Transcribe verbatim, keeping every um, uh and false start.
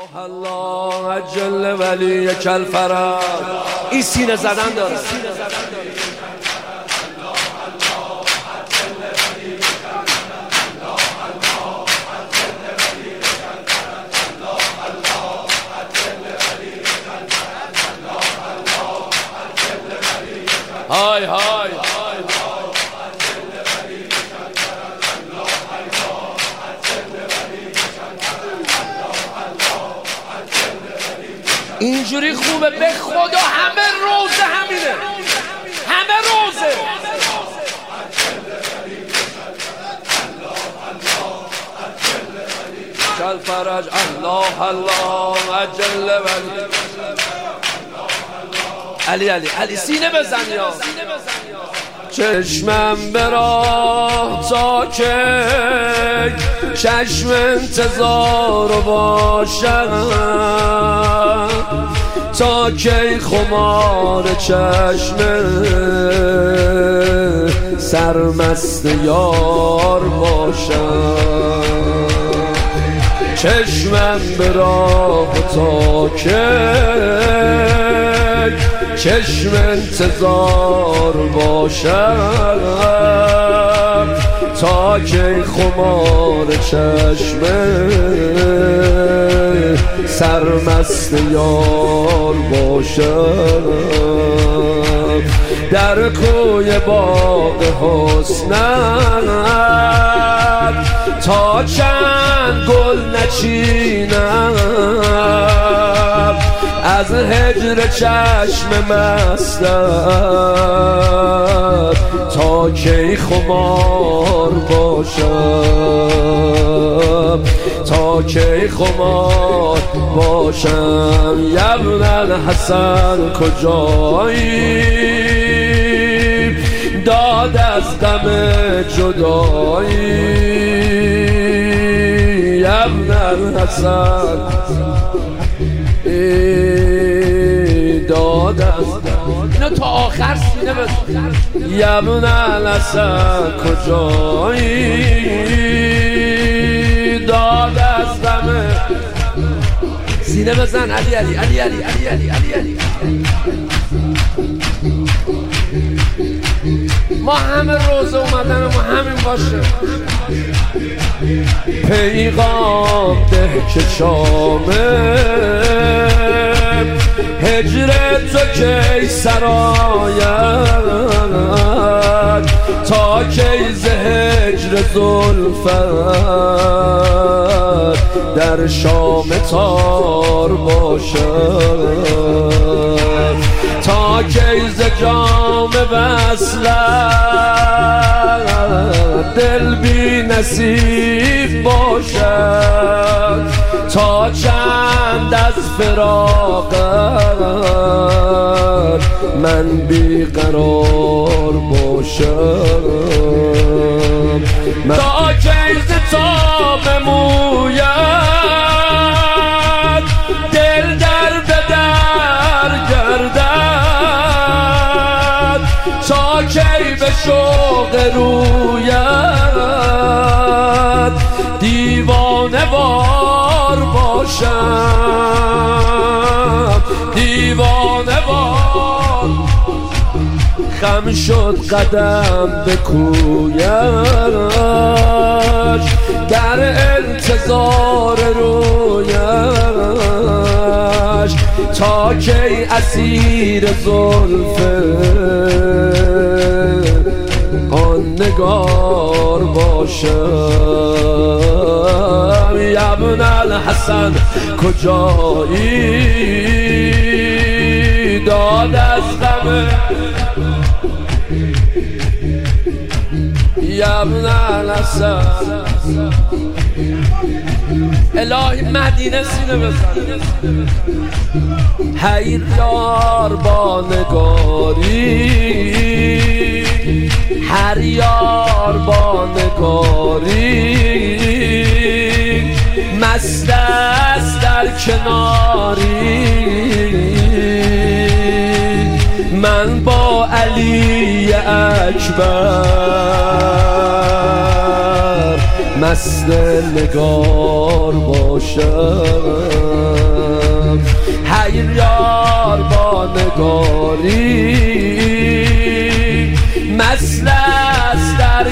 الله عجل ولی کل فرج. این سینه زدن داره. های های اینجوری خوبه به خدا. همه روزه همینه، همه روزه. کل فرج الله الله عجل ولی. علی علی علی سینه بزن یا چشمم براه تا که چشم انتظار باشم، تا کی خمار چشم سرمست یار باشم. چشمم براه تا که چشم انتظار باشم، تا که خمار چشم سرمست یار باشم. در کوی باغ حسنت تا چند گل نچینم، از هجر چشم مستت تا کی خمار باشم، تا کی خمار باشم. ابن الحسن کجایی داد از غم جدایی. ابن الحسن داد از اینو تا آخر سینه بزن. ابن الحسن کجایی داد از غم. سینه بزن علی علی علی علی علی علی علی علی. ما همه روز اومدن ما همین باشه. پیغام ده که شامه هجر تو کی سراید، تا کی ز هجر زلفت در شام تار باشد، تا کی ز جام وصلت دل بی نصیب باشد، تا چند از فراقت من بی قرار باشم. تا کی ز تاب مویت دل در به در گردد، تا کی به شوق رویت دیوانه وار باشم، دیوانه وار. خم شد قدم به کویش در انتظار رویش، تا کی اسیر زلف آن نگار باشم. ابن الحسن کجایی داد از غم. ابن الحسن الهی مدینه سینه بزن. حیر یار با نگاری، هر یار با نگاری، مست است در کناری. من با علی اکبر مست نگار باشم.